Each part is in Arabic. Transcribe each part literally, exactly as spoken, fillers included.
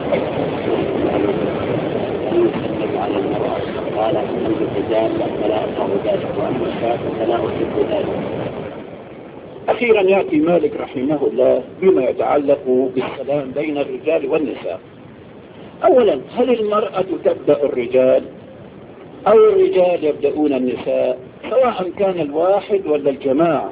على المرأة قال أن الرجال فلا أفعل ذلك وأما الشاب فلا أحب ذلك. أخيرا يأتي مالك رحمه الله بما يتعلق بالسلام بين الرجال والنساء. أولا، هل المرأة تبدأ الرجال أو الرجال يبدأون النساء، سواء كان الواحد ولا الجماعة؟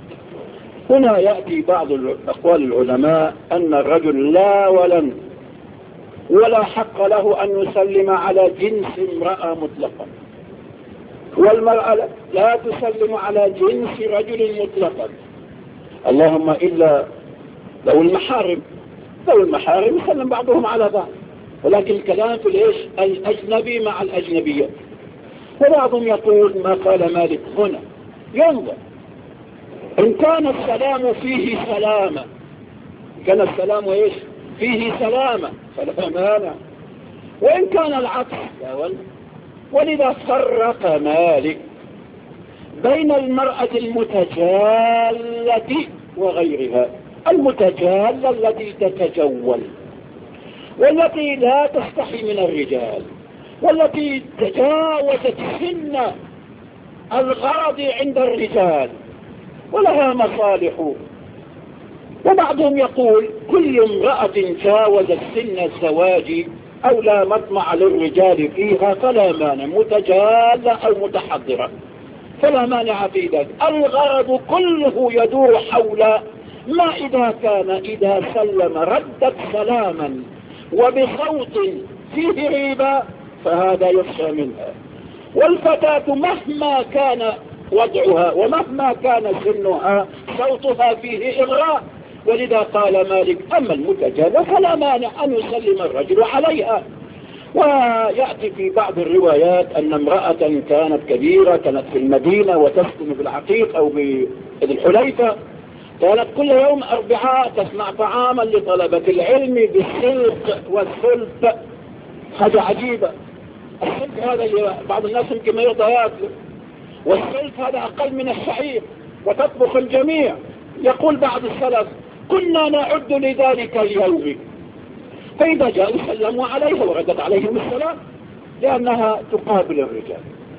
هنا يأتي بعض أقوال العلماء أن الرجل لا ولن ولا حق له أن يسلم على جنس امرأة مطلقا، والمرأة لا تسلم على جنس رجل مطلقا، اللهم إلا لو المحارم لو المحارم يسلم بعضهم على بعض، ولكن الكلام في الإيش؟ الأجنبي مع الأجنبية. وبعضهم يقول ما قال مالك هنا، ينظر إن كان السلام فيه سلامة، كان السلام إيش؟ فيه سلامة فلا مانع، وإن كان العكس لا ولد. ولذا فرق مالك بين المرأة المتجالة وغيرها. المتجالة التي تتجول، والتي لا تستحي من الرجال، والتي تجاوزت سن الغرض عند الرجال ولها مصالح. وبعضهم يقول كل امرأة جاوزت سن الزواج أو لا مطمع للرجال فيها فلا مانع، متجالة أو متحضرة فلا مانع في ذلك. الغرض كله يدور حول ما إذا كان إذا سلم ردت سلاما وبصوت فيه ريبة فهذا يخشى منها. والفتاة مهما كان وضعها ومهما كان سنها صوتها فيه إغراء. ولذا قال مالك أما المتجالة فلا مانع أن يسلم الرجل عليها. ويأتي في بعض الروايات أن امرأة كانت كبيرة كانت في المدينة وتسكن في العقيق أو في الحليفة، كانت كل يوم أربعاء تصنع طعاما لطلبة العلم بالسلق والسلف. حاجة عجيبة. السلف هذا اللي بعض الناس يمكن ما يرضى ياكله، والسلف هذا أقل من الشعير وتطبخ الجميع. يقول بعض السلف كنا نعد لذلك اليوم، فإذا جاءوا سلموا عليها وردت عليهم السلام لأنها تقابل الرجال.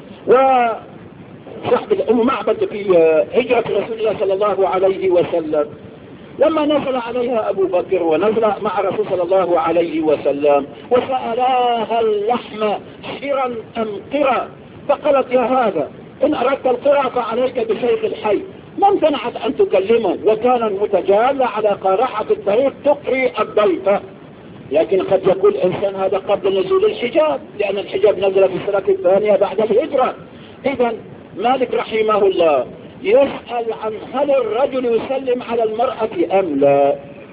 وصحب الأم معبد في هجرة رسول الله صلى الله عليه وسلم لما نزل عليها أبو بكر ونزل مع رسول صلى الله عليه وسلم وسألاها اللحم شرا أم قرا، فقالت يا هذا إن أردت القرى فعليك بشيخ الحي. ما امتنعت أن تكلمه، وكان المتجال على قارحة الطريق تقري الضيفة. لكن قد يقول الإنسان هذا قبل نزول الحجاب، لأن الحجاب نزل في السنة الثانية بعد الهجرة. إذا مالك رحمه الله يسأل عن هل الرجل يسلم على المرأة أم لا.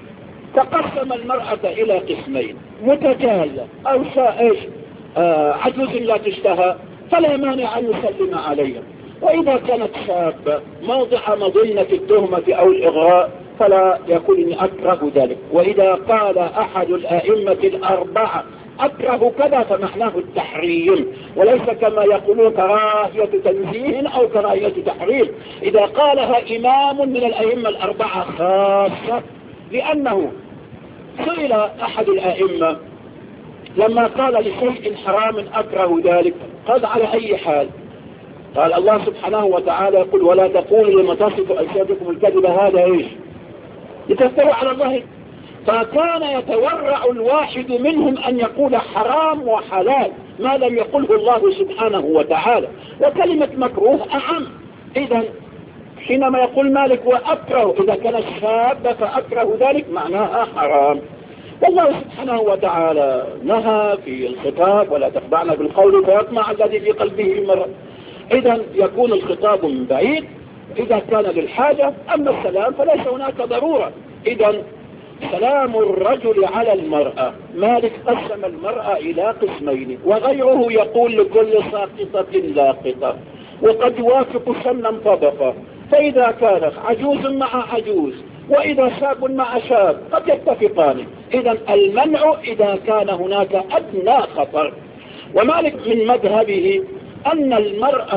تقسم المرأة إلى قسمين، متجالة أو ايش آه عجوز لا تشتهى فلا مانع أن يسلم عليها. وإذا كانت شابة موضع مظنة التهمة أو الإغراء فلا يقول إني أكره ذلك. وإذا قال أحد الأئمة الأربعة أكره كذا فمعناه التحريم، وليس كما يقولون كراهية تنزيه أو كراهية تحريم. إذا قالها إمام من الأئمة الأربعة خاصة، لأنه سئل أحد الأئمة لما قال لشيء حرام أكره ذلك قال على أي حال؟ قال الله سبحانه وتعالى يقول ولا تقولوا لما تصف ألسنتكم الكذب هذا إيش لتفتروا على الله. فكان يتورع الواحد منهم أن يقول حرام وحلال ما لم يقله الله سبحانه وتعالى، وكلمة مكروه أعم. إذا حينما يقول مالك وأكره إذا كان الشاب فأكره ذلك معناها حرام. والله سبحانه وتعالى نهى في الخطاب ولا تخضعن بالقول فيطمع الذي في قلبه مرض. إذا يكون الخطاب من بعيد إذا كان للحاجة، أما السلام فليس هناك ضرورة. إذا سلام الرجل على المرأة مالك قسم المرأة إلى قسمين، وغيره يقول لكل ساقطة لاقطة، وقد يوافق سنا طبقة. فإذا كانت عجوز مع عجوز وإذا شاب مع شاب قد يتفقان. إذا المنع إذا كان هناك أدنى خطر. ومالك من مذهبه أن المرأة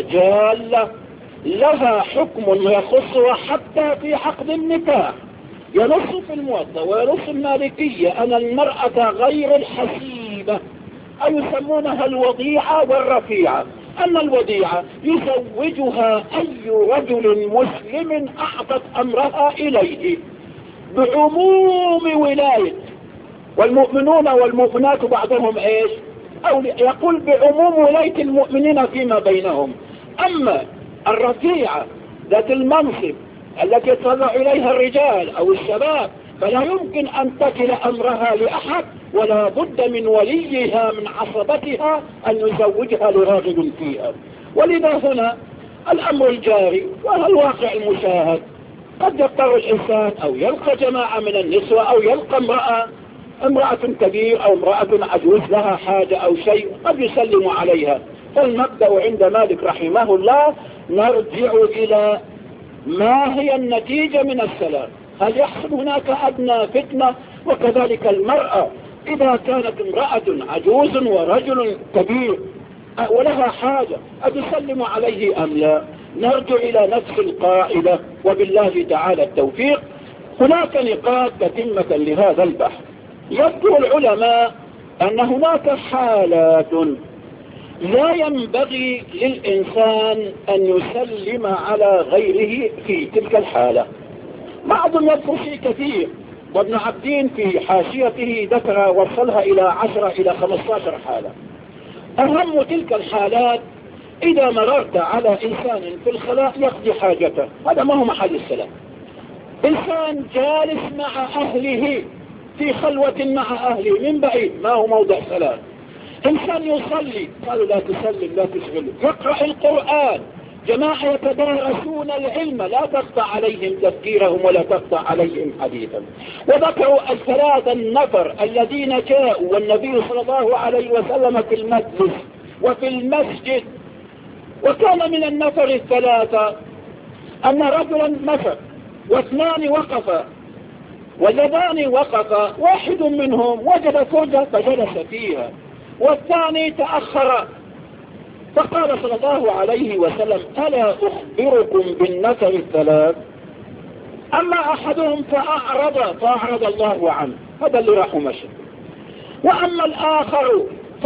المتجالة لها حكم يخصها حتى في عقد النكاح، ينص في الموطأ وينص المالكية أن المرأة غير الحسيبة أو يسمونها الوضيعة والرفيعة، أن الوضيعة يزوجها أي رجل مسلم أعطت أمرها إليه بعموم ولاية، والمؤمنون والمؤمنات بعضهم إيش، أو يقول بعموم ولاية المؤمنين فيما بينهم. أما الرفيعة ذات المنصب التي يتطلع إليها الرجال أو الشباب فلا يمكن أن تكل أمرها لأحد، ولا بد من وليها من عصبتها أن يزوجها لراغب فيها. ولذا هنا الأمر الجاري والواقع المشاهد، قد يضطر الإنسان أو يلقى جماعة من النسوة أو يلقى امرأة امرأة كبير أو امرأة عجوز لها حاجة أو شيء قد يسلم عليها. فالمبدأ عند مالك رحمه الله نرجع إلى ما هي النتيجة من السلام، هل يحصل هناك أدنى فتنة؟ وكذلك المرأة إذا كانت امرأة عجوز ورجل كبير ولها حاجة أتسلم عليه أم لا؟ نرجع إلى نفس القاعدة وبالله تعالى التوفيق. هناك نقاط تتمة لهذا البحث. يذكر العلماء أن هناك حالات لا ينبغي للإنسان أن يسلم على غيره في تلك الحالة. بعضهم يذكر شيء كثير، وابن عبدين في حاشيته ذكر وصلها إلى عشرة إلى خمسة عشر حالة. أهم تلك الحالات إذا مررت على إنسان في الخلاء يقضي حاجته، هذا ما هو محل السلام. إنسان جالس مع أهله في خلوة مع أهله من بعيد، ما هو موضع سلام. إنسان يصلي، قالوا لا تسلم لا تشغله. يقرأ القرآن، جماعة يتدارسون العلم، لا تقطع عليهم تفكيرهم ولا تقطع عليهم حديثا. وذكروا الثلاثة النفر الذين جاءوا والنبي صلى الله عليه وسلم في المجلس وفي المسجد، وكان من النفر الثلاثة أن رجلا مشى واثنان وقفا، واللذان وقفا واحد منهم وجد فرجة فجلس فيها، والثاني تأخر. فقال صلى الله عليه وسلم ألا أخبركم بالنفر الثلاث؟ أما أحدهم فأعرض فأعرض الله عنه، هذا اللي راح مشي. وأما الآخر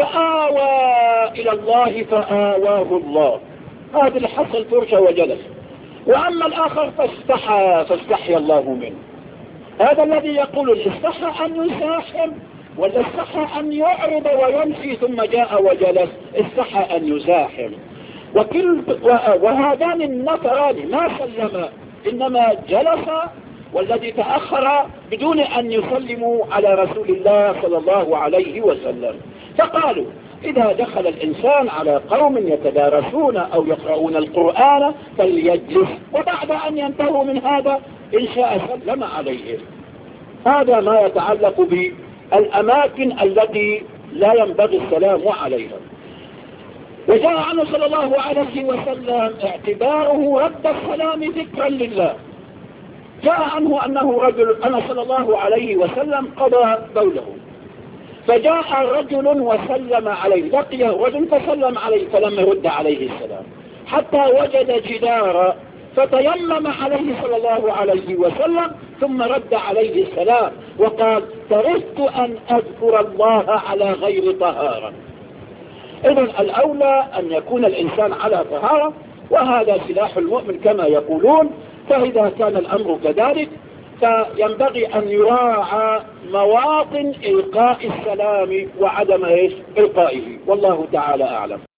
فآوى إلى الله فآواه الله، هذا اللي حصل فرجة وجلس. وأما الآخر فاستحى فاستحي الله منه، هذا الذي يقول الاستحى أن يزاحم ولا استحى أن يعرض ويمشي ثم جاء وجلس، استحى أن يزاحم. وكل وهذان النفران ما سلما إنما جلس، والذي تأخر بدون أن يسلموا على رسول الله صلى الله عليه وسلم. فقالوا إذا دخل الإنسان على قوم يتدارسون أو يقرؤون القرآن فليجلس، وبعد أن ينتهوا من هذا إن شاء سلم عليهم. هذا ما يتعلق بالأماكن التي لا ينبغي السلام عليها. وجاء عنه صلى الله عليه وسلم اعتباره رد السلام ذكرا لله. جاء عنه أنه رجل أنا صلى الله عليه وسلم قضى بوله، فجاء رجل وسلم عليه، لقيه رجل فسلم عليه فلم يرد عليه السلام حتى وجد جدارا فتيمم عليه صلى الله عليه وسلم ثم رد عليه السلام وقال كرهت أن أذكر الله على غير طهارة. إذن الأولى أن يكون الإنسان على طهارة، وهذا سلاح المؤمن كما يقولون. فإذا كان الأمر كذلك فينبغي أن يراعى مواطن إلقاء السلام وعدم إلقائه، والله تعالى أعلم.